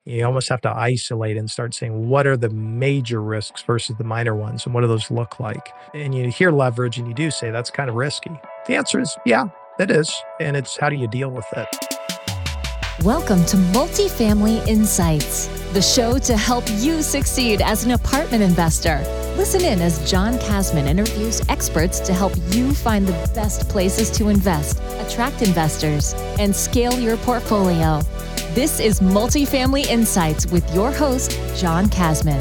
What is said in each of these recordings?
You almost have to isolate and start saying, what are the major risks versus the minor ones? And what do those look like? And you hear leverage and you do say that's kind of risky. The answer is, yeah, it is. And it's how do you deal with it? Welcome to Multifamily Insights, the show to help you succeed as an apartment investor. Listen in as John Kasman interviews experts to help you find the best places to invest, attract investors, and scale your portfolio. This is Multifamily Insights with your host, John Kasman.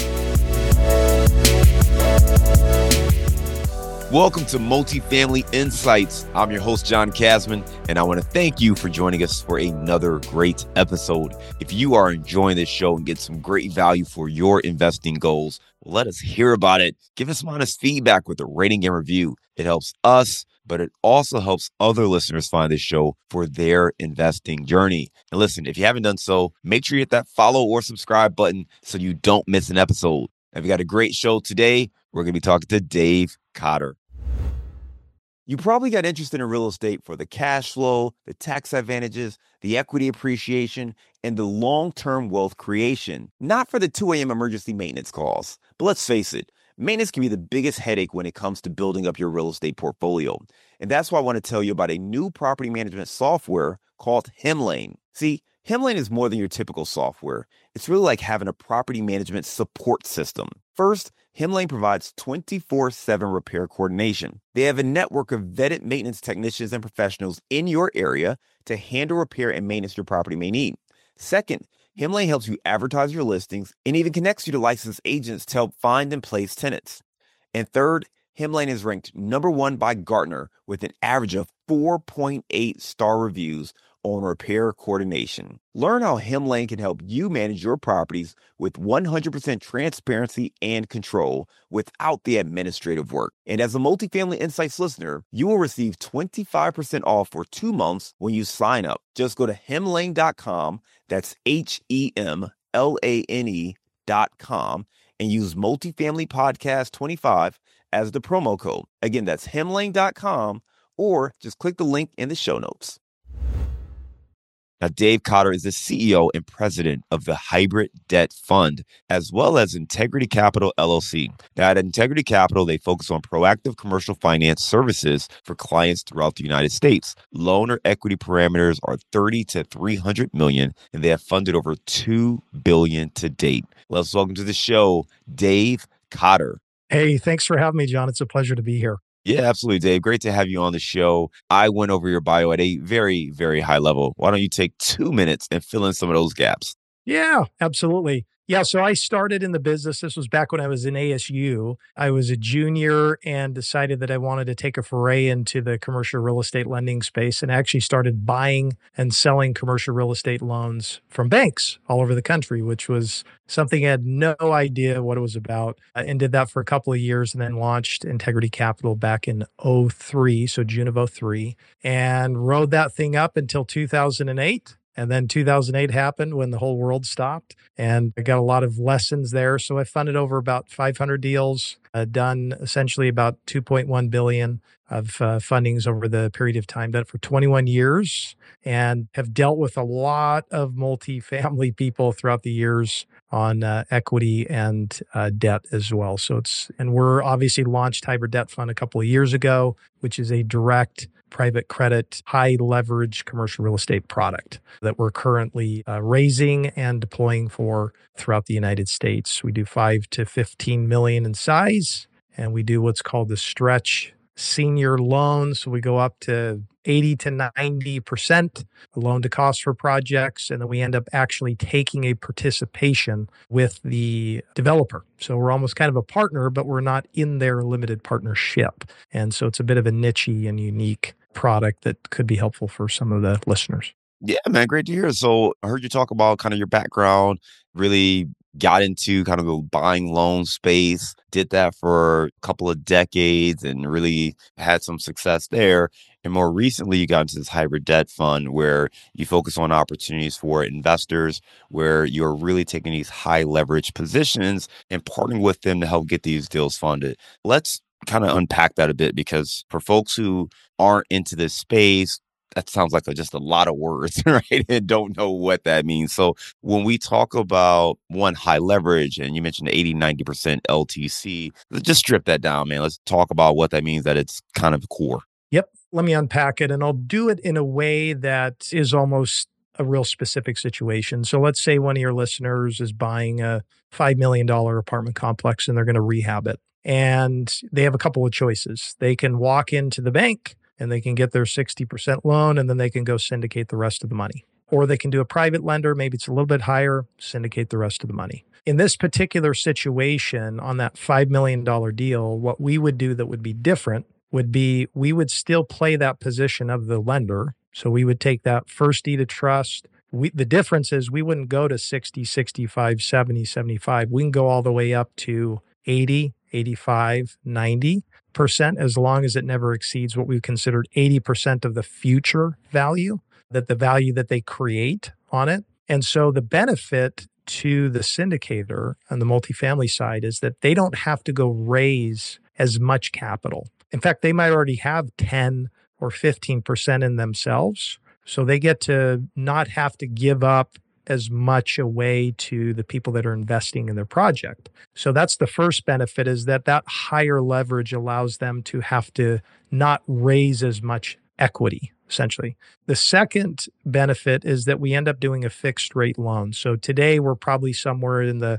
Welcome to Multifamily Insights. I'm your host, John Kasman, and I want to thank you for joining us for another great episode. If you are enjoying this show and get some great value for your investing goals, let us hear about it. Give us some honest feedback with a rating and review. It helps us, but it also helps other listeners find this show for their investing journey. And listen, if you haven't done so, make sure you hit that follow or subscribe button so you don't miss an episode. And we got a great show today. We're going to be talking to Dave Cotter. You probably got interested in real estate for the cash flow, the tax advantages, the equity appreciation, and the long-term wealth creation. Not for the 2 a.m. emergency maintenance calls. But let's face it, maintenance can be the biggest headache when it comes to building up your real estate portfolio. And that's why I want to tell you about a new property management software called Hemlane. See, Hemlane is more than your typical software. It's really like having a property management support system. First, Hemlane provides 24/7 repair coordination. They have a network of vetted maintenance technicians and professionals in your area to handle repair and maintenance your property may need. Second, Hemlane helps you advertise your listings and even connects you to licensed agents to help find and place tenants. And third, Hemlane is ranked #1 by Gartner with an average of 4.8 star reviews on repair coordination. Learn how Hemlane can help you manage your properties with 100% transparency and control without the administrative work. And as a Multifamily Insights listener, you will receive 25% off for 2 months when you sign up. Just go to hemlane.com, that's HEMLANE.com, and use Multifamily Podcast 25 as the promo code. Again, that's hemlane.com, or just click the link in the show notes. Now, Dave Cotter is the CEO and president of the Hybrid Debt Fund, as well as Integrity Capital, LLC. Now, at Integrity Capital, they focus on proactive commercial finance services for clients throughout the United States. Loan or equity parameters are 30 to 300 million, and they have funded over 2 billion to date. Let's welcome to the show, Dave Cotter. Hey, thanks for having me, John. It's a pleasure to be here. Yeah, absolutely, Dave. Great to have you on the show. I went over your bio at a very, very high level. Why don't you take 2 minutes and fill in some of those gaps? Yeah, absolutely. Yeah, so I started in the business. This was back when I was in ASU. I was a junior and decided that I wanted to take a foray into the commercial real estate lending space, and actually started buying and selling commercial real estate loans from banks all over the country, which was something I had no idea what it was about, and did that for a couple of years, and then launched Integrity Capital back in '03, so June of '03, and rode that thing up until 2008. And then 2008 happened when the whole world stopped, and I got a lot of lessons there. So I funded over about 500 deals, done essentially about 2.1 billion of fundings over the period of time, done it for 21 years, and have dealt with a lot of multifamily people throughout the years on equity and debt as well. And we're obviously launched Hybrid Debt Fund a couple of years ago, which is a direct private credit, high leverage commercial real estate product that we're currently raising and deploying for throughout the United States. We do 5 to 15 million in size, and we do what's called the stretch senior loan. So we go up to 80 to 90% loan to cost for projects. And then we end up actually taking a participation with the developer. So we're almost kind of a partner, but we're not in their limited partnership. And so it's a bit of a niche-y and unique product that could be helpful for some of the listeners. Yeah, man, great to hear. So I heard you talk about kind of your background, really got into kind of the buying loan space, did that for a couple of decades and really had some success there. And more recently, you got into this hybrid debt fund where you focus on opportunities for investors, where you're really taking these high leverage positions and partnering with them to help get these deals funded. Let's kind of unpack that a bit, because for folks who aren't into this space, that sounds like just a lot of words, right? And don't know what that means. So when we talk about one, high leverage, and you mentioned 80-90% LTC, let's just strip that down, man. Let's talk about what that means, that it's kind of core. Yep. Let me unpack it, and I'll do it in a way that is almost a real specific situation. So let's say one of your listeners is buying a $5 million apartment complex and they're going to rehab it. And they have a couple of choices. They can walk into the bank and they can get their 60% loan, and then they can go syndicate the rest of the money. Or they can do a private lender, maybe it's a little bit higher, syndicate the rest of the money. In this particular situation, on that $5 million deal, what we would do that would be different would be we would still play that position of the lender. So we would take that first deed of trust. The difference is we wouldn't go to 60, 65, 70, 75. We can go all the way up to 80, 85, 90%, as long as it never exceeds what we considered 80% of the future value, that the value that they create on it. And so the benefit to the syndicator on the multifamily side is that they don't have to go raise as much capital. In fact, they might already have 10 or 15% in themselves. So they get to not have to give up as much away to the people that are investing in their project. So that's the first benefit, is that higher leverage allows them to have to not raise as much equity, essentially. The second benefit is that we end up doing a fixed rate loan. So today we're probably somewhere in the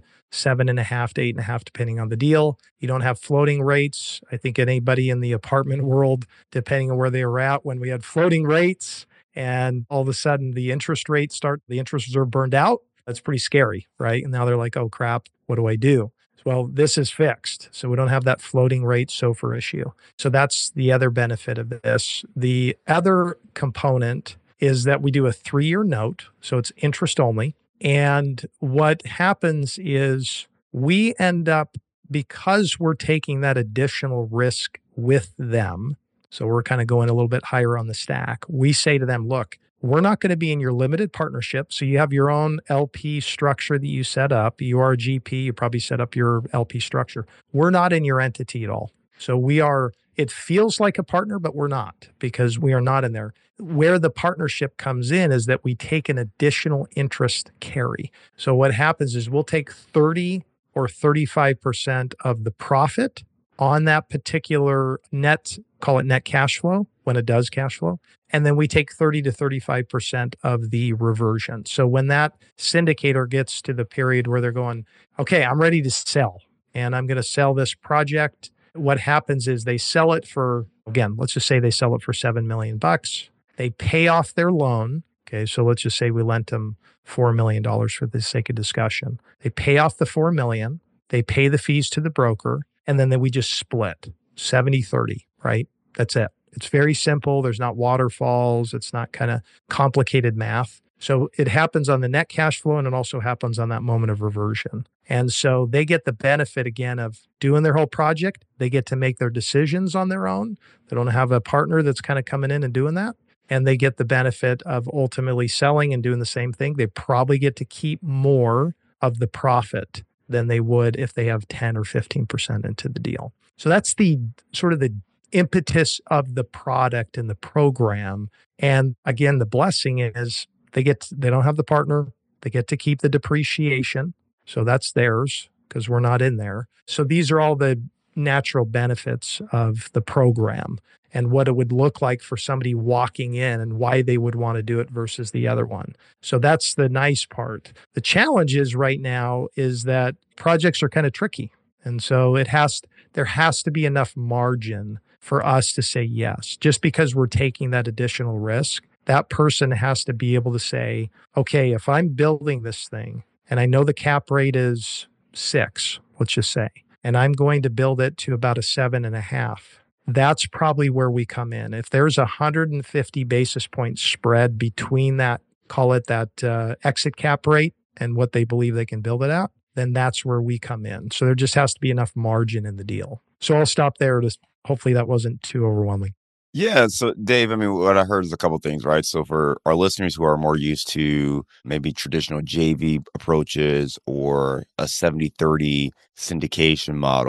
7.5 to 8.5, depending on the deal. You don't have floating rates. I think anybody in the apartment world, depending on where they were at when we had floating rates, and all of a sudden the interest reserve burned out, that's pretty scary, right? And now they're like, oh crap, what do I do? Well, this is fixed. So we don't have that floating rate SOFR issue. So that's the other benefit of this. The other component is that we do a 3-year note. So it's interest only. And what happens is we end up, because we're taking that additional risk with them, so we're kind of going a little bit higher on the stack, we say to them, look, we're not going to be in your limited partnership. So you have your own LP structure that you set up. You are a GP, you probably set up your LP structure. We're not in your entity at all. So it feels like a partner, but we're not, because we are not in there. Where the partnership comes in is that we take an additional interest carry. So what happens is we'll take 30 or 35% of the profit on that particular call it net cash flow, when it does cash flow. And then we take 30 to 35% of the reversion. So when that syndicator gets to the period where they're going, okay, I'm ready to sell and I'm going to sell this project, what happens is they sell it for, again, let's just say they sell it for $7 million. They pay off their loan. Okay, so let's just say we lent them $4 million for the sake of discussion. They pay off the $4 million. They pay the fees to the broker. And then we just split 70-30, right? That's it. It's very simple. There's not waterfalls. It's not kind of complicated math. So it happens on the net cash flow, and it also happens on that moment of reversion. And so they get the benefit, again, of doing their whole project. They get to make their decisions on their own. They don't have a partner that's kind of coming in and doing that. And they get the benefit of ultimately selling and doing the same thing. They probably get to keep more of the profit than they would if they have 10 or 15% into the deal. So that's the sort of the impetus of the product and the program. And again, the blessing is they don't have the partner. They get to keep the depreciation. So that's theirs because we're not in there. So these are all the natural benefits of the program and what it would look like for somebody walking in and why they would want to do it versus the other one. So that's the nice part. The challenge is right now is that projects are kind of tricky. And so there has to be enough margin for us to say yes. Just because we're taking that additional risk, that person has to be able to say, okay, if I'm building this thing and I know the cap rate is 6, let's just say, and I'm going to build it to about a 7.5, that's probably where we come in. If there's 150 basis point spread between that, call it that exit cap rate and what they believe they can build it at, then that's where we come in. So there just has to be enough margin in the deal. So I'll stop there. Hopefully that wasn't too overwhelming. Yeah. So Dave, I mean, what I heard is a couple of things, right? So for our listeners who are more used to maybe traditional JV approaches or a 70-30 syndication model,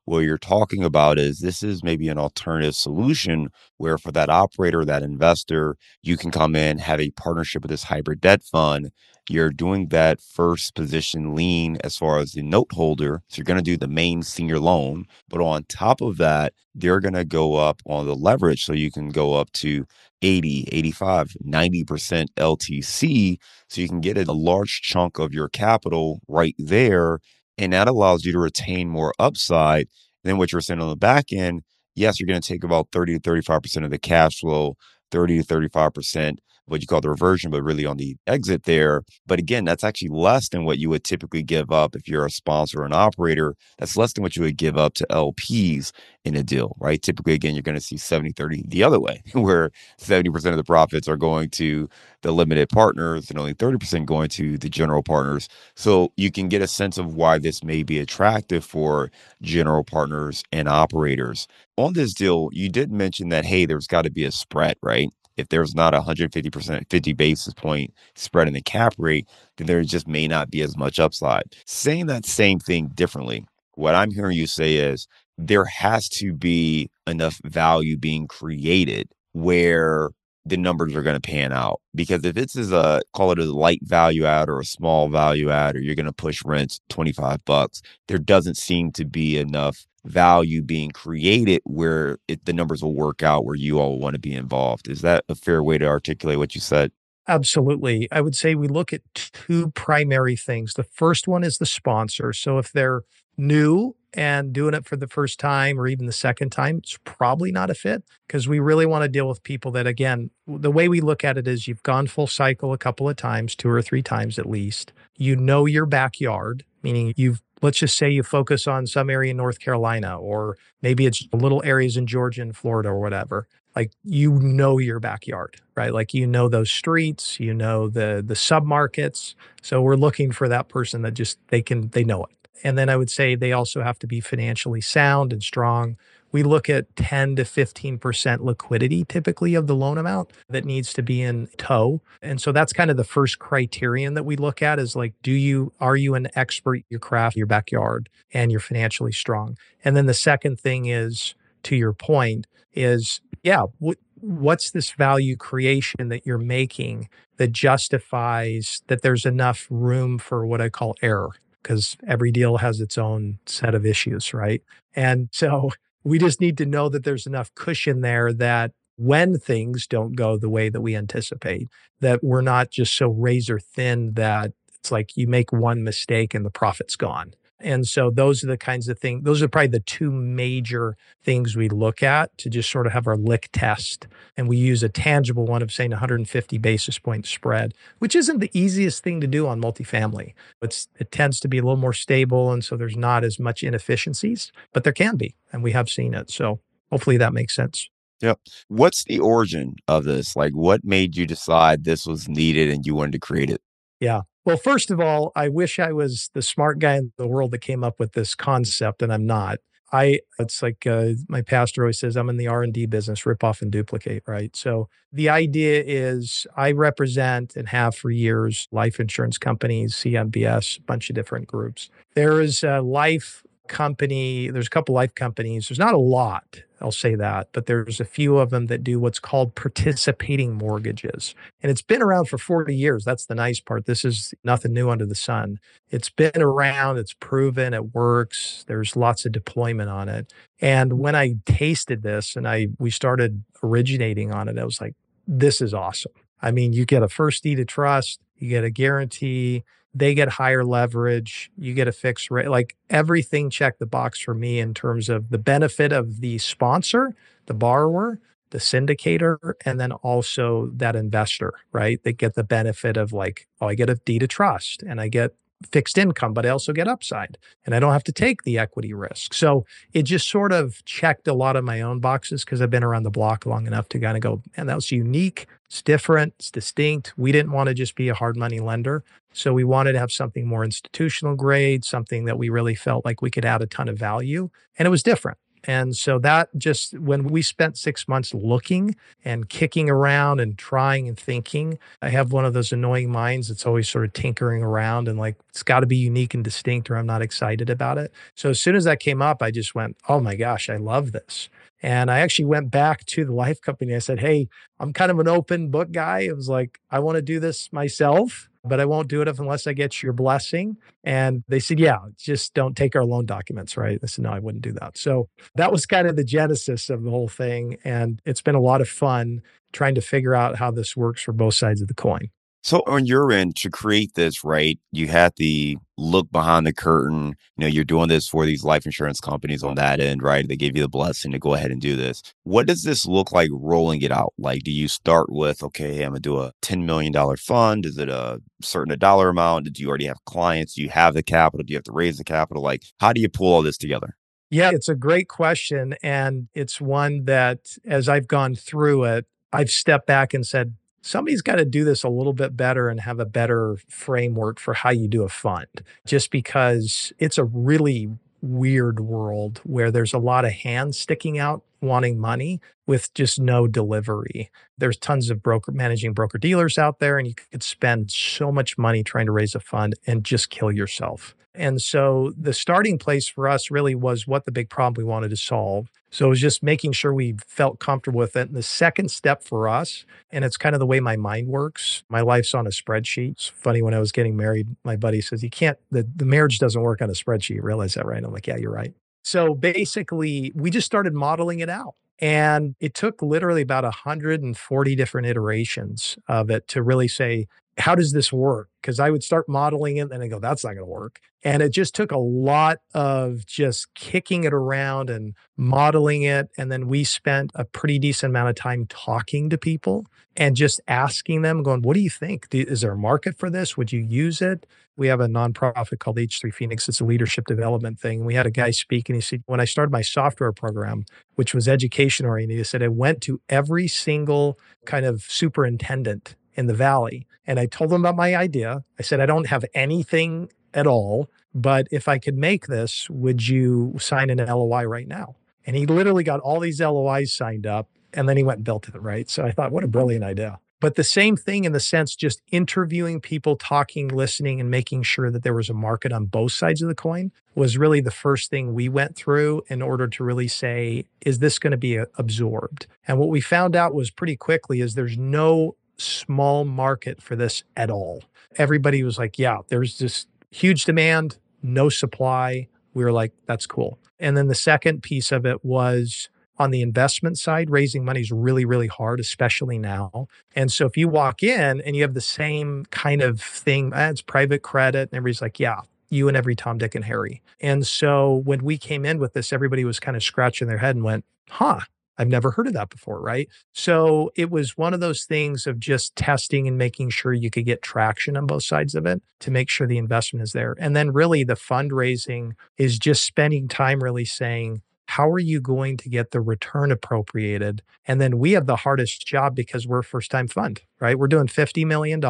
what you're talking about is this is maybe an alternative solution where for that operator, that investor, you can come in, have a partnership with this hybrid debt fund. You're doing that first position lien as far as the note holder. So you're going to do the main senior loan. But on top of that, they're going to go up on the leverage. So you can go up to 80, 85, 90% LTC. So you can get a large chunk of your capital right there. And that allows you to retain more upside than what you're saying on the back end. Yes, you're going to take about 30 to 35% of the cash flow, 30 to 35% what you call the reversion, but really on the exit there. But again, that's actually less than what you would typically give up if you're a sponsor or an operator. That's less than what you would give up to LPs in a deal, right? Typically, again, you're going to see 70-30 the other way, where 70% of the profits are going to the limited partners and only 30% going to the general partners. So you can get a sense of why this may be attractive for general partners and operators. On this deal, you did mention that, hey, there's got to be a spread, right? If there's not 150%, 50 basis point spread in the cap rate, then there just may not be as much upside. Saying that same thing differently, what I'm hearing you say is there has to be enough value being created where the numbers are going to pan out. Because if it's as call it a light value add or a small value add, or you're going to push rents $25, there doesn't seem to be enough value being created where the numbers will work out where you all want to be involved. Is that a fair way to articulate what you said? Absolutely. I would say we look at two primary things. The first one is the sponsor. So if they're new and doing it for the first time or even the second time, it's probably not a fit because we really want to deal with people that, again, the way we look at it is you've gone full cycle a couple of times, 2 or 3 times at least. You know your backyard, meaning let's just say you focus on some area in North Carolina, or maybe it's little areas in Georgia and Florida or whatever. Like, you know your backyard, right? Like, you know those streets, you know the submarkets. So we're looking for that person that just they know it. And then I would say they also have to be financially sound and strong. We look at 10 to 15% liquidity typically of the loan amount that needs to be in tow. And so that's kind of the first criterion that we look at is like, are you an expert at your craft, your backyard, and you're financially strong? And then the second thing is, to your point, is, what's this value creation that you're making that justifies that there's enough room for what I call error? Because every deal has its own set of issues, right? And so we just need to know that there's enough cushion there that when things don't go the way that we anticipate, that we're not just so razor thin that it's like you make one mistake and the profit's gone. And so those are the kinds of things, those are probably the two major things we look at to just sort of have our lick test. And we use a tangible one of saying 150 basis point spread, which isn't the easiest thing to do on multifamily. It tends to be a little more stable. And so there's not as much inefficiencies, but there can be, and we have seen it. So hopefully that makes sense. Yep. What's the origin of this? Like, what made you decide this was needed and you wanted to create it? Yeah. Well, first of all, I wish I was the smart guy in the world that came up with this concept, and I'm not. It's like my pastor always says, I'm in the R&D business, rip off and duplicate, right? So the idea is I represent and have for years life insurance companies, CMBS, a bunch of different groups. There is a life company, there's a couple life companies. There's not a lot, I'll say that, but there's a few of them that do what's called participating mortgages. And it's been around for 40 years. That's the nice part. This is nothing new under the sun. It's been around, it's proven, it works. There's lots of deployment on it. And when I tasted this and we started originating on it, I was like, this is awesome. I mean, you get a first deed of trust, you get a guarantee, they get higher leverage, you get a fixed rate, like everything checked the box for me in terms of the benefit of the sponsor, the borrower, the syndicator, and then also that investor, right? They get the benefit of like, oh, I get a deed of trust and I get fixed income, but I also get upside and I don't have to take the equity risk. So it just sort of checked a lot of my own boxes because I've been around the block long enough to kind of go, man, that was unique. It's different. It's distinct. We didn't want to just be a hard money lender. So we wanted to have something more institutional grade, something that we really felt like we could add a ton of value. And it was different. And so that just when we spent 6 months looking and kicking around and trying and thinking, I have one of those annoying minds that's always sort of tinkering around and like, it's got to be unique and distinct or I'm not excited about it. So as soon as that came up, I just went, oh my gosh, I love this. And I actually went back to the life company. I said, hey, I'm kind of an open book guy. It was like, I want to do this myself, but I won't do it unless I get your blessing. And they said, yeah, just don't take our loan documents, right? I said, no, I wouldn't do that. So that was kind of the genesis of the whole thing. And it's been a lot of fun trying to figure out how this works for both sides of the coin. So on your end, to create this, right, you had the look behind the curtain. You're doing this for these life insurance companies on that end, right? They gave you the blessing to go ahead and do this. What does this look like rolling it out? Like, do you start with, okay, hey, I'm going to do a $10 million fund? Is it a certain dollar amount? Do you already have clients? Do you have the capital? Do you have to raise the capital? Like, how do you pull all this together? Yeah, it's a great question. And it's one that as I've gone through it, I've stepped back and said, somebody's got to do this a little bit better and have a better framework for how you do a fund, just because it's a really weird world where there's a lot of hands sticking out wanting money with just no delivery. There's tons of managing broker dealers out there, and you could spend so much money trying to raise a fund and just kill yourself. And so the starting place for us really was what the big problem we wanted to solve. So it was just making sure we felt comfortable with it. And the second step for us, and it's kind of the way my mind works, my life's on a spreadsheet. It's funny, when I was getting married, my buddy says, the marriage doesn't work on a spreadsheet. You realize that, right? I'm like, yeah, you're right. So basically, we just started modeling it out. And it took literally about 140 different iterations of it to really say, how does this work? Because I would start modeling it and I go, that's not going to work. And it just took a lot of just kicking it around and modeling it. And then we spent a pretty decent amount of time talking to people and just asking them, going, what do you think? Is there a market for this? Would you use it? We have a nonprofit called H3 Phoenix. It's a leadership development thing. We had a guy speak and he said, when I started my software program, which was education oriented, he said, I went to every single kind of superintendent in the Valley. And I told them about my idea. I said, I don't have anything at all, but if I could make this, would you sign an LOI right now? And he literally got all these LOIs signed up, and then he went and built it, right? So I thought, what a brilliant idea. But the same thing in the sense, just interviewing people, talking, listening, and making sure that there was a market on both sides of the coin was really the first thing we went through in order to really say, is this going to be absorbed? And what we found out was pretty quickly is there's no small market for this at all. Everybody was like, yeah, there's this huge demand, no supply. We were like, that's cool. And then the second piece of it was on the investment side, raising money is really, really hard, especially now. And so if you walk in and you have the same kind of thing, it's private credit, and everybody's like, yeah, you and every Tom, Dick, and Harry. And so when we came in with this, everybody was kind of scratching their head and went, huh, I've never heard of that before, right? So it was one of those things of just testing and making sure you could get traction on both sides of it to make sure the investment is there. And then really the fundraising is just spending time really saying, how are you going to get the return appropriated? And then we have the hardest job because we're a first-time fund, right? We're doing $50 million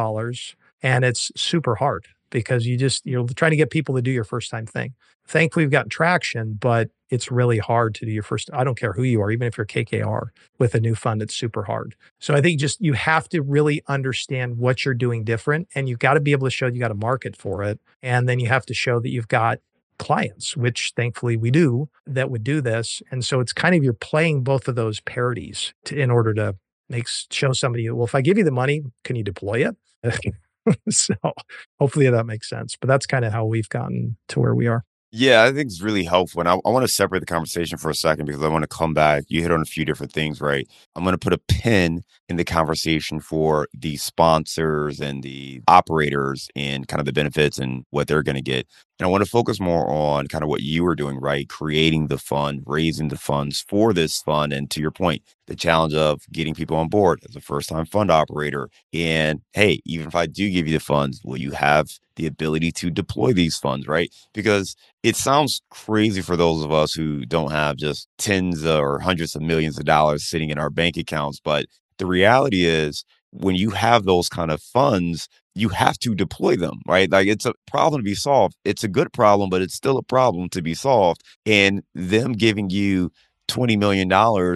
and it's super hard because you're trying to get people to do your first-time thing. Thankfully, we've gotten traction, but it's really hard to do your first. I don't care who you are, even if you're KKR with a new fund, it's super hard. So I think just you have to really understand what you're doing different, and you've got to be able to show you got a market for it. And then you have to show that you've got clients, which thankfully we do, that would do this. And so it's kind of you're playing both of those parities in order to show somebody, well, if I give you the money, can you deploy it? So hopefully that makes sense. But that's kind of how we've gotten to where we are. Yeah, I think it's really helpful. And I want to separate the conversation for a second because I want to come back. You hit on a few different things, right? I'm going to put a pin in the conversation for the sponsors and the operators and kind of the benefits and what they're going to get. And I want to focus more on kind of what you were doing, right? Creating the fund, raising the funds for this fund. And to your point, the challenge of getting people on board as a first-time fund operator. And hey, even if I do give you the funds, will you have the ability to deploy these funds, right? Because it sounds crazy for those of us who don't have just tens or hundreds of millions of dollars sitting in our bank accounts. But the reality is, when you have those kind of funds, you have to deploy them, right? Like it's a problem to be solved. It's a good problem, but it's still a problem to be solved. And them giving you $20 million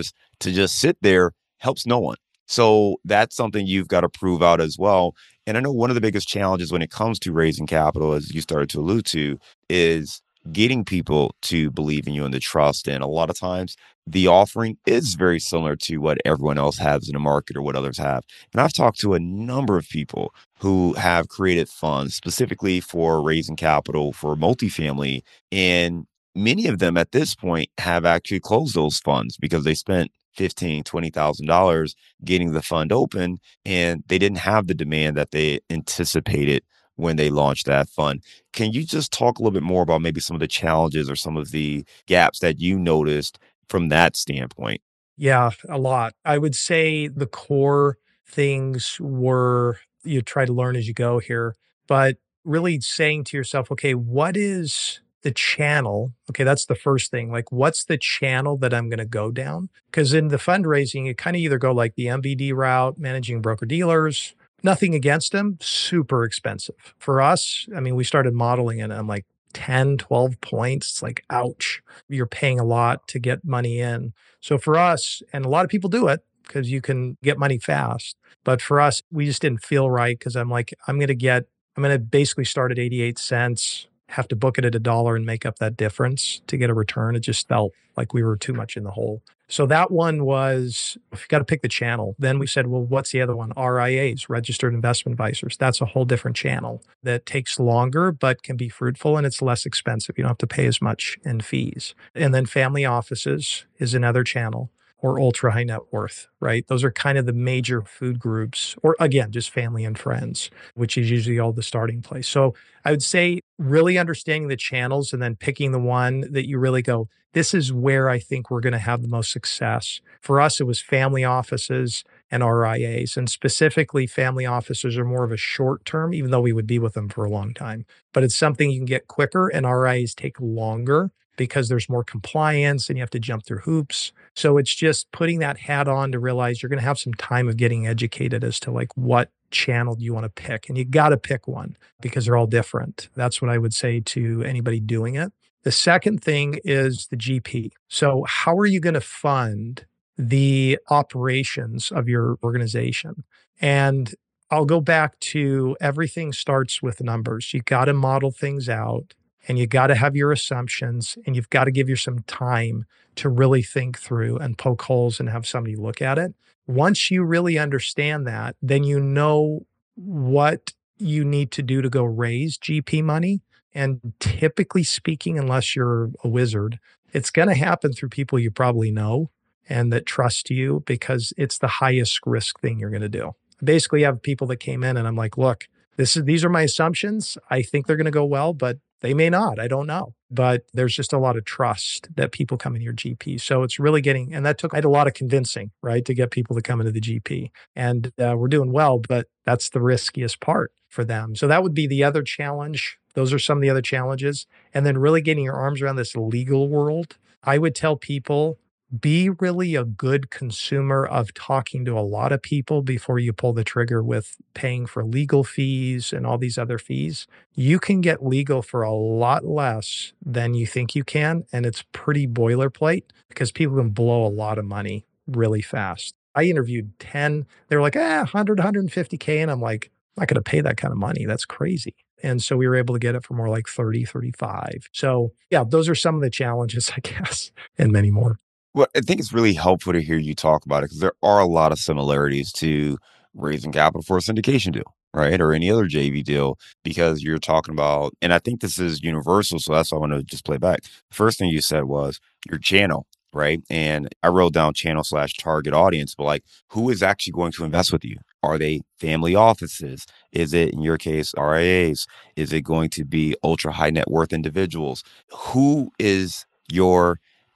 to just sit there helps no one. So that's something you've got to prove out as well. And I know one of the biggest challenges when it comes to raising capital, as you started to allude to, is getting people to believe in you and the trust. And a lot of times the offering is very similar to what everyone else has in the market or what others have. And I've talked to a number of people who have created funds specifically for raising capital for multifamily. And many of them at this point have actually closed those funds because they spent $15,000, $20,000 getting the fund open, and they didn't have the demand that they anticipated when they launched that fund. Can you just talk a little bit more about maybe some of the challenges or some of the gaps that you noticed from that standpoint? Yeah, a lot. I would say the core things were you try to learn as you go here, but really saying to yourself, okay, what is the channel? Okay, that's the first thing. Like, what's the channel that I'm going to go down? Because in the fundraising, you kind of either go like the MBD route, managing broker dealers, nothing against them, super expensive. For us, I mean, we started modeling it and I'm like 10, 12 points. It's like, ouch, you're paying a lot to get money in. So for us, and a lot of people do it because you can get money fast. But for us, we just didn't feel right because I'm like, I'm going to basically start at 88 cents, have to book it at $1 and make up that difference to get a return. It just felt like we were too much in the hole. So that one was, if you got to pick the channel. Then we said, well, what's the other one? RIAs, registered investment advisors. That's a whole different channel that takes longer, but can be fruitful and it's less expensive. You don't have to pay as much in fees. And then family offices is another channel, or ultra high net worth, right? Those are kind of the major food groups, or again, just family and friends, which is usually all the starting place. So I would say really understanding the channels and then picking the one that you really go, this is where I think we're going to have the most success. For us, it was family offices and RIAs. And specifically, family offices are more of a short term, even though we would be with them for a long time. But it's something you can get quicker, and RIAs take longer because there's more compliance and you have to jump through hoops. So it's just putting that hat on to realize you're going to have some time of getting educated as to like what channel do you want to pick. And you got to pick one because they're all different. That's what I would say to anybody doing it. The second thing is the GP. So how are you going to fund the operations of your organization? And I'll go back to everything starts with numbers. You got to model things out. And you got to have your assumptions and you've got to give yourself some time to really think through and poke holes and have somebody look at it. Once you really understand that, then you know what you need to do to go raise GP money. And typically speaking, unless you're a wizard, it's going to happen through people you probably know and that trust you because it's the highest risk thing you're going to do. Basically, I have people that came in and I'm like, look, these are my assumptions. I think they're going to go well, but they may not. I don't know. But there's just a lot of trust that people come in your GP. So it's really getting, and I had a lot of convincing, right, to get people to come into the GP. And we're doing well, but that's the riskiest part for them. So that would be the other challenge. Those are some of the other challenges. And then really getting your arms around this legal world. I would tell people, be really a good consumer of talking to a lot of people before you pull the trigger with paying for legal fees and all these other fees. You can get legal for a lot less than you think you can. And it's pretty boilerplate because people can blow a lot of money really fast. I interviewed 10. They were like, 100, 150K. And I'm like, I'm not going to pay that kind of money. That's crazy. And so we were able to get it for more like 30, 35. So yeah, those are some of the challenges, I guess, and many more. Well, I think it's really helpful to hear you talk about it because there are a lot of similarities to raising capital for a syndication deal, right? Or any other JV deal, because you're talking about, and I think this is universal. So that's why I want to just play back. First thing you said was your channel, right? And I wrote down channel/target audience, but like, who is actually going to invest with you? Are they family offices? Is it, in your case, RIAs? Is it going to be ultra high net worth individuals? Who is your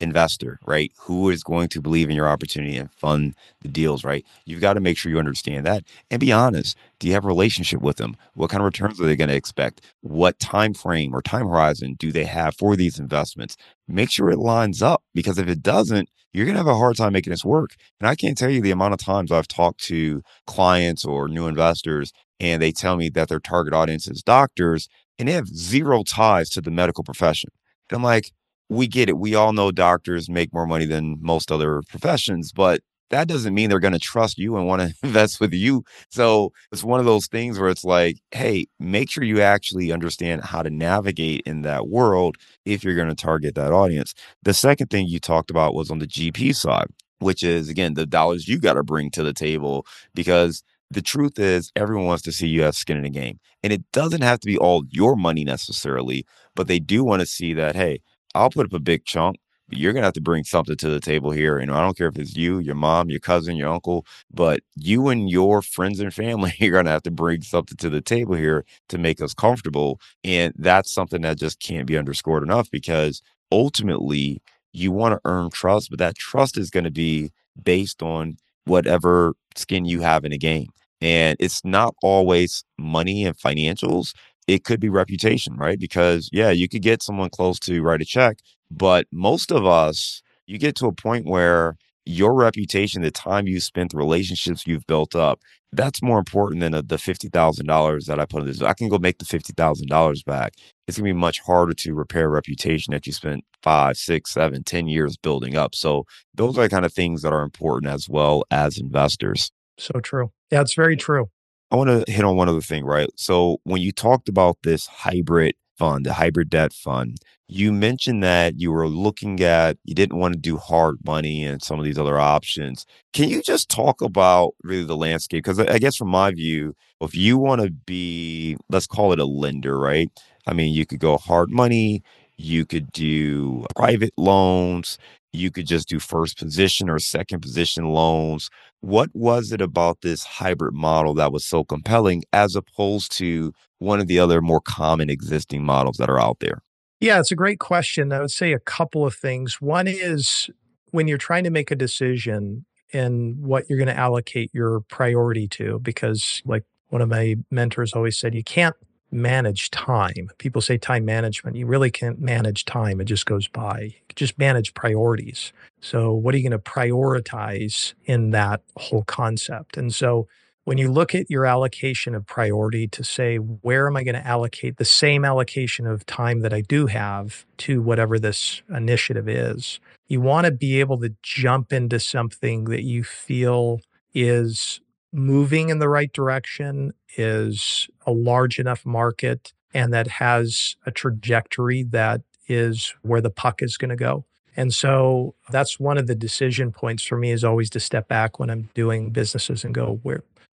investor, right? Who is going to believe in your opportunity and fund the deals, right? You've got to make sure you understand that and be honest. Do you have a relationship with them? What kind of returns are they going to expect? What time frame or time horizon do they have for these investments? Make sure it lines up, because if it doesn't, you're going to have a hard time making this work. And I can't tell you the amount of times I've talked to clients or new investors and they tell me that their target audience is doctors and they have zero ties to the medical profession. And I'm like, we get it. We all know doctors make more money than most other professions, but that doesn't mean they're going to trust you and want to invest with you. So it's one of those things where it's like, hey, make sure you actually understand how to navigate in that world if you're going to target that audience. The second thing you talked about was on the GP side, which is, again, the dollars you got to bring to the table, because the truth is everyone wants to see you have skin in the game. And it doesn't have to be all your money necessarily, but they do want to see that, hey, I'll put up a big chunk, but you're going to have to bring something to the table here. I don't care if it's you, your mom, your cousin, your uncle, but you and your friends and family, you're going to have to bring something to the table here to make us comfortable. And that's something that just can't be underscored enough, because ultimately you want to earn trust, but that trust is going to be based on whatever skin you have in a game. And it's not always money and financials. It could be reputation, right? Because, yeah, you could get someone close to write a check, but most of us, you get to a point where your reputation, the time you spent, the relationships you've built up, that's more important than the $50,000 that I put in this. I can go make the $50,000 back. It's going to be much harder to repair a reputation that you spent 5, 6, 7, 10 years building up. So those are the kind of things that are important as well as investors. So true. Yeah, it's very true. I want to hit on one other thing, right? So when you talked about this hybrid fund, the hybrid debt fund, you mentioned that you were looking at, you didn't want to do hard money and some of these other options. Can you just talk about really the landscape? Because I guess from my view, if you want to be, let's call it a lender, right? I mean, you could go hard money, you could do private loans, you could just do first position or second position loans. What was it about this hybrid model that was so compelling as opposed to one of the other more common existing models that are out there? Yeah, it's a great question. I would say a couple of things. One is when you're trying to make a decision in what you're going to allocate your priority to, because like one of my mentors always said, you can't manage time. People say time management. You really can't manage time. It just goes by. You can just manage priorities. So what are you going to prioritize in that whole concept? And so when you look at your allocation of priority to say, where am I going to allocate the same allocation of time that I do have to whatever this initiative is, you want to be able to jump into something that you feel is moving in the right direction, is a large enough market, and that has a trajectory that is where the puck is going to go. And so that's one of the decision points for me, is always to step back when I'm doing businesses and go,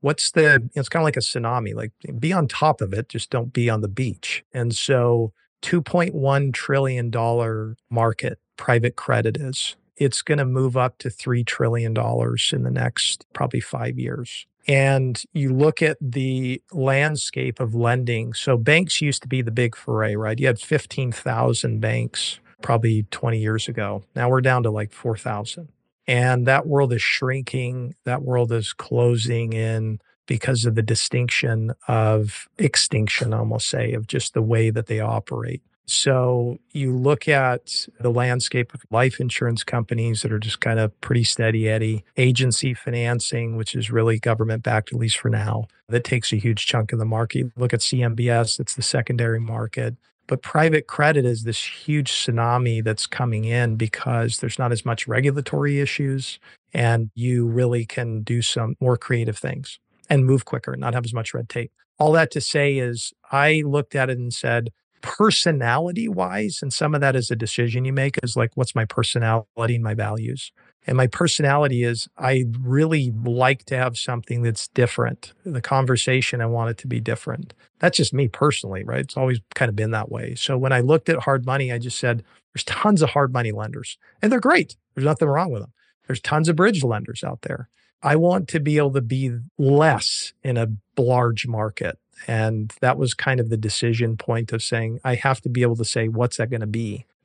it's kind of like a tsunami, like be on top of it, just don't be on the beach. And so $2.1 trillion market private credit is, it's going to move up to $3 trillion in the next probably 5 years. And you look at the landscape of lending. So banks used to be the big foray, right? You had 15,000 banks probably 20 years ago. Now we're down to like 4,000. And that world is shrinking. That world is closing in because of the distinction of extinction, I almost say, of just the way that they operate. So you look at the landscape of life insurance companies that are just kind of pretty steady eddy, agency financing, which is really government backed, at least for now, that takes a huge chunk of the market. You look at CMBS, it's the secondary market. But private credit is this huge tsunami that's coming in because there's not as much regulatory issues, and you really can do some more creative things and move quicker, not have as much red tape. All that to say is I looked at it and said, personality wise, and some of that is a decision you make, is like, what's my personality and my values? And my personality is I really like to have something that's different. The conversation, I want it to be different. That's just me personally, right? It's always kind of been that way. So when I looked at hard money, I just said, there's tons of hard money lenders, and they're great. There's nothing wrong with them. There's tons of bridge lenders out there. I want to be able to be less in a large market. And that was kind of the decision point of saying, I have to be able to say, what's that going to be?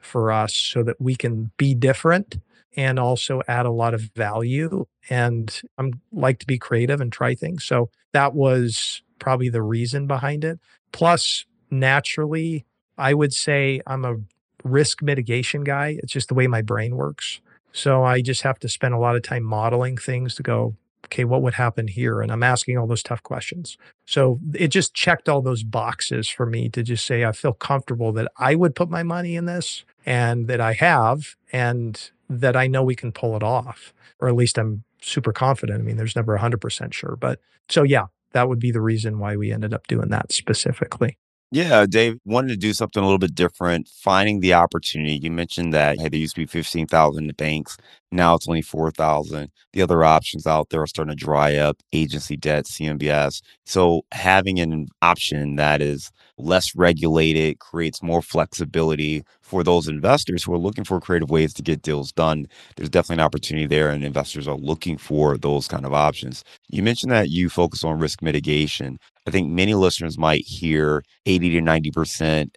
for us so that we can be different and also add a lot of value. And I'm like to be creative and try things. So that was probably the reason behind it. Plus, naturally, I would say I'm a risk mitigation guy. It's just the way my brain works. So I just have to spend a lot of time modeling things to go, okay, what would happen here? And I'm asking all those tough questions. So it just checked all those boxes for me to just say, I feel comfortable that I would put my money in this and that I have, and that I know we can pull it off, or at least I'm super confident. I mean, there's never 100% sure, but so yeah, that would be the reason why we ended up doing that specifically. Yeah, Dave, wanted to do something a little bit different, finding the opportunity. You mentioned that, hey, there used to be 15,000 in banks. Now it's only 4,000. The other options out there are starting to dry up, agency debt, CMBS. So having an option that is less regulated creates more flexibility for those investors who are looking for creative ways to get deals done. There's definitely an opportunity there, and investors are looking for those kind of options. You mentioned that you focus on risk mitigation. I think many listeners might hear 80 to 90%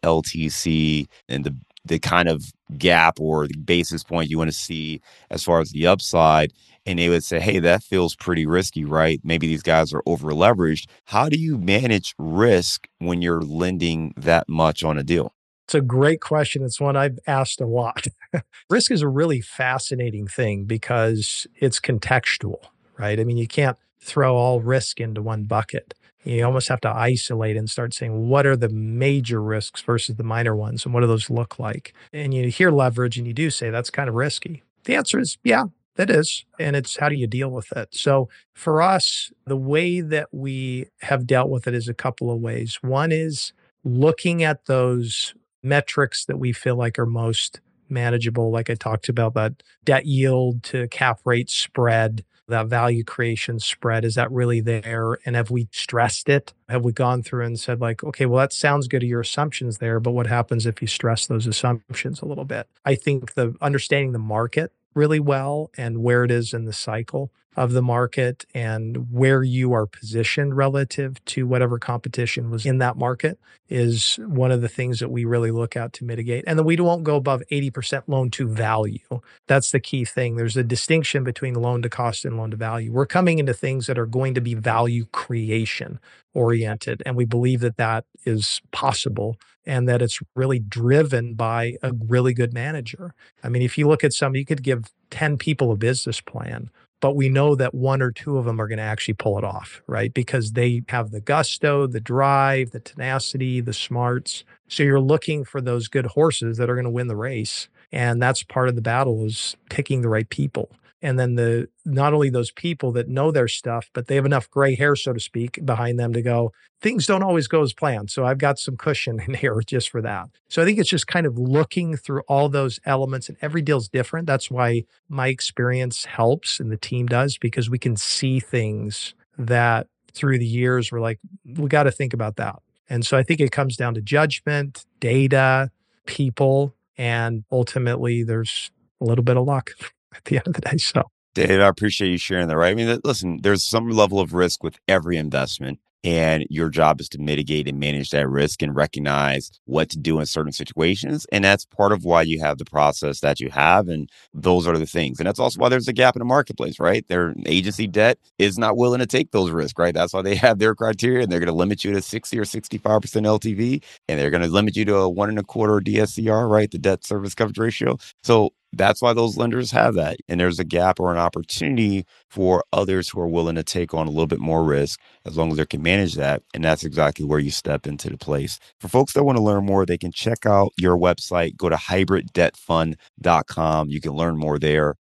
LTC and the kind of gap or the basis point you want to see as far as the upside. And they would say, hey, that feels pretty risky, right? Maybe these guys are over leveraged. How do you manage risk when you're lending that much on a deal? It's a great question. It's one I've asked a lot. Risk is a really fascinating thing because it's contextual, right? I mean, you can't throw all risk into one bucket. You almost have to isolate and start saying, what are the major risks versus the minor ones? And what do those look like? And you hear leverage and you do say, that's kind of risky. The answer is, yeah, that is. And it's how do you deal with it? So for us, the way that we have dealt with it is a couple of ways. One is looking at those metrics that we feel like are most manageable. Like I talked about, that debt yield to cap rate spread, that value creation spread, is that really there? And have we stressed it? Have we gone through and said like, okay, well, that sounds good to your assumptions there, but what happens if you stress those assumptions a little bit? I think the understanding the market really well and where it is in the cycle of the market and where you are positioned relative to whatever competition was in that market is one of the things that we really look at to mitigate. And then we won't go above 80% loan to value. That's the key thing. There's a distinction between loan to cost and loan to value. We're coming into things that are going to be value creation oriented. And we believe that that is possible and that it's really driven by a really good manager. I mean, if you look at you could give 10 people a business plan, but we know that one or two of them are going to actually pull it off, right? Because they have the gusto, the drive, the tenacity, the smarts. So you're looking for those good horses that are going to win the race. And that's part of the battle, is picking the right people. And then not only those people that know their stuff, but they have enough gray hair, so to speak, behind them to go, things don't always go as planned. So I've got some cushion in here just for that. So I think it's just kind of looking through all those elements, and every deal's different. That's why my experience helps and the team does, because we can see things that through the years we're like, we got to think about that. And so I think it comes down to judgment, data, people, and ultimately there's a little bit of luck at the end of the day. So, Dave, I appreciate you sharing that, right? I mean, listen, there's some level of risk with every investment, and your job is to mitigate and manage that risk and recognize what to do in certain situations. And that's part of why you have the process that you have. And those are the things. And that's also why there's a gap in the marketplace, right? Their agency debt is not willing to take those risks, right? That's why they have their criteria, and they're going to limit you to 60 or 65% LTV, and they're going to limit you to a 1.25 DSCR, right? The debt service coverage ratio. So that's why those lenders have that. And there's a gap or an opportunity for others who are willing to take on a little bit more risk as long as they can manage that. And that's exactly where you step into the place. For folks that want to learn more, they can check out your website, go to hybriddebtfund.com. You can learn more there.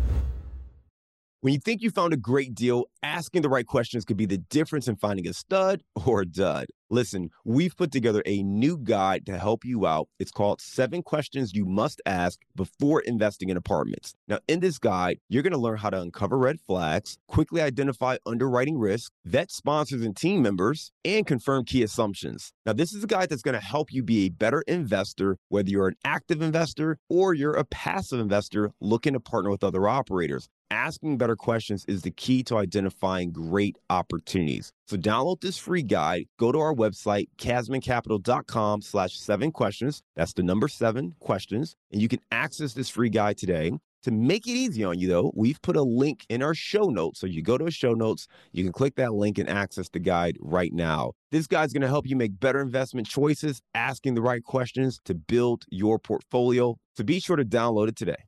When you think you found a great deal, asking the right questions could be the difference in finding a stud or a dud. Listen, we've put together a new guide to help you out. It's called 7 Questions You Must Ask Before Investing in Apartments. Now, in this guide, you're going to learn how to uncover red flags, quickly identify underwriting risk, vet sponsors and team members, and confirm key assumptions. Now, this is a guide that's going to help you be a better investor, whether you're an active investor or you're a passive investor looking to partner with other operators. Asking better questions is the key to identifying great opportunities. So download this free guide, go to our website, casmancapital.com/7questions. That's the number 7 questions. And you can access this free guide today. To make it easy on you, though, we've put a link in our show notes. So you go to show notes, you can click that link and access the guide right now. This guide's going to help you make better investment choices, asking the right questions to build your portfolio. So be sure to download it today.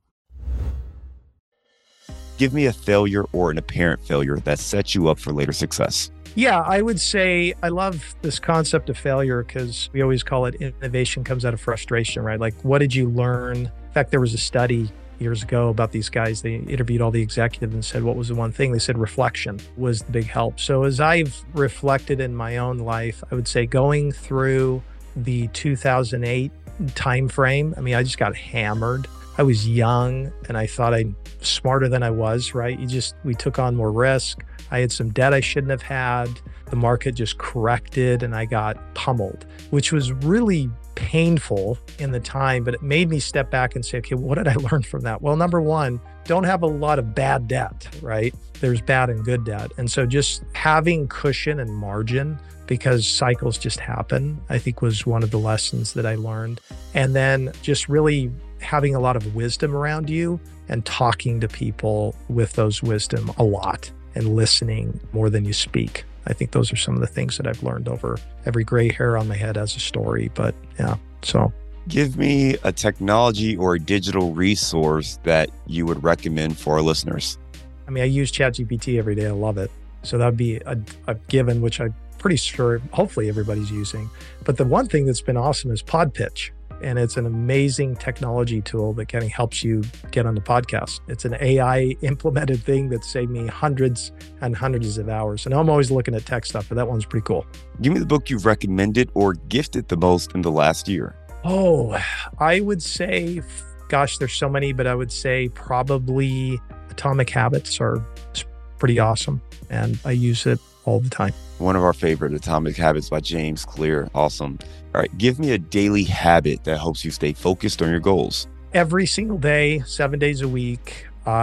Give me a failure or an apparent failure that sets you up for later success. Yeah, I would say I love this concept of failure because we always call it innovation comes out of frustration, right? Like, what did you learn? In fact, there was a study years ago about these guys. They interviewed all the executives and said, what was the one thing? They said reflection was the big help. So as I've reflected in my own life, I would say going through the 2008 timeframe, I mean, I just got hammered. I was young and I thought I'm smarter than I was, right? We took on more risk. I had some debt I shouldn't have had. The market just corrected and I got pummeled, which was really painful in the time, but it made me step back and say, okay, what did I learn from that? Well, number one, don't have a lot of bad debt, right? There's bad and good debt. And so just having cushion and margin because cycles just happen, I think was one of the lessons that I learned. And then just really having a lot of wisdom around you and talking to people with those wisdom a lot and listening more than you speak. I think those are some of the things that I've learned over every gray hair on my head as a story. But yeah, so. Give me a technology or a digital resource that you would recommend for our listeners. I mean, I use ChatGPT every day. I love it. So that would be a given, which I'm pretty sure hopefully everybody's using. But the one thing that's been awesome is Podpitch. And it's an amazing technology tool that kind of helps you get on the podcast. It's an AI implemented thing that saved me hundreds and hundreds of hours. And I'm always looking at tech stuff, but that one's pretty cool. Give me the book you've recommended or gifted the most in the last year. Oh, I would say, gosh, there's so many, but I would say probably Atomic Habits are pretty awesome. And I use it all the time. One of our favorite, Atomic Habits by James Clear. Awesome. All right. Give me a daily habit that helps you stay focused on your goals. Every single day, 7 days a week,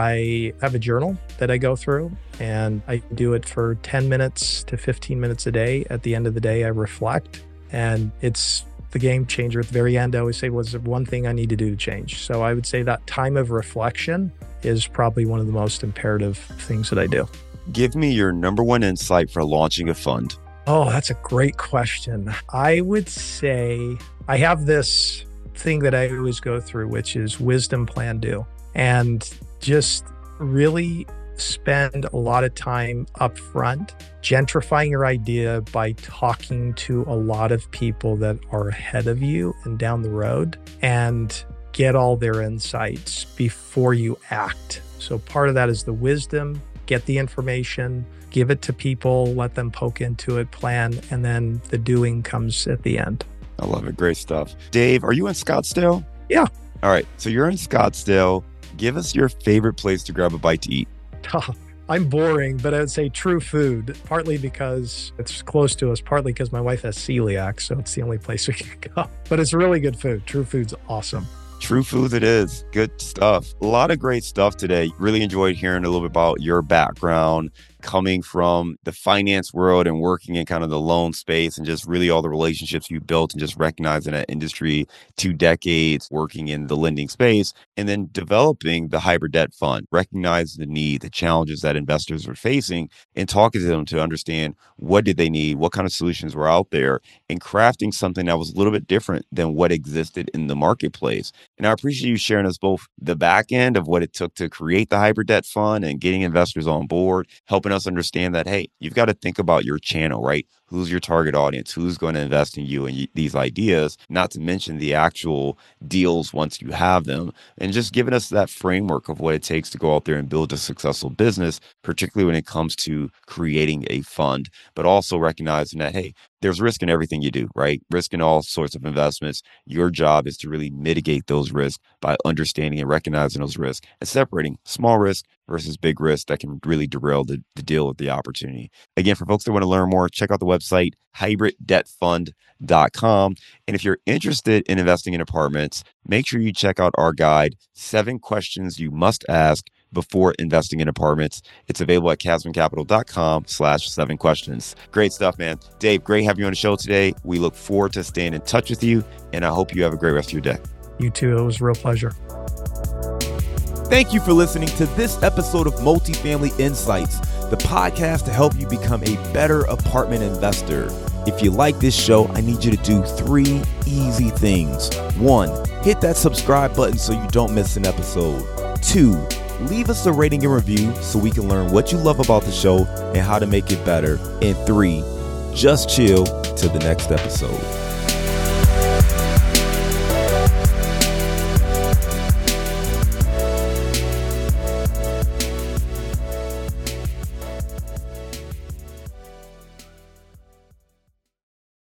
I have a journal that I go through and I do it for 10 minutes to 15 minutes a day. At the end of the day, I reflect and it's the game changer. At the very end, I always say, what's the one thing I need to do to change? So I would say that time of reflection is probably one of the most imperative things that I do. Give me your number one insight for launching a fund. Oh, that's a great question. I would say I have this thing that I always go through, which is wisdom, plan, do. And just really spend a lot of time up front gentrifying your idea by talking to a lot of people that are ahead of you and down the road and get all their insights before you act. So part of that is the wisdom. Get the information, give it to people, let them poke into it, plan, and then the doing comes at the end. I love it. Great stuff. Dave, are you in Scottsdale? Yeah. All right. So you're in Scottsdale. Give us your favorite place to grab a bite to eat. I'm boring, but I would say True Food, partly because it's close to us, partly because my wife has celiac, so it's the only place we can go. But it's really good food. True Food's awesome. True Foods it is. Good stuff. A lot of great stuff today. Really enjoyed hearing a little bit about your background coming from the finance world and working in kind of the loan space and just really all the relationships you built and just recognizing that industry, 2 decades working in the lending space, and then developing the hybrid debt fund, recognizing the need, the challenges that investors are facing and talking to them to understand what did they need, what kind of solutions were out there, and crafting something that was a little bit different than what existed in the marketplace. And I appreciate you sharing us both the back end of what it took to create the hybrid debt fund and getting investors on board, helping us understand that, hey, you've got to think about your channel, right? Who's your target audience? Who's going to invest in you and these ideas, not to mention the actual deals once you have them, and just giving us that framework of what it takes to go out there and build a successful business, particularly when it comes to creating a fund, but also recognizing that, hey, there's risk in everything you do, right? Risk in all sorts of investments. Your job is to really mitigate those risks by understanding and recognizing those risks and separating small risk versus big risk that can really derail the deal with the opportunity. Again, for folks that want to learn more, check out the website, hybriddebtfund.com. And if you're interested in investing in apartments, make sure you check out our guide, 7 Questions You Must Ask before investing in apartments. It's available at CasmanCapital.com/7questions. Great stuff, man. Dave, great having you on the show today. We look forward to staying in touch with you, and I hope you have a great rest of your day. You too. It was a real pleasure. Thank you for listening to this episode of Multifamily Insights, the podcast to help you become a better apartment investor. If you like this show, I need you to do 3 easy things. 1, hit that subscribe button so you don't miss an episode. 2, leave us a rating and review so we can learn what you love about the show and how to make it better. And 3, just chill till the next episode.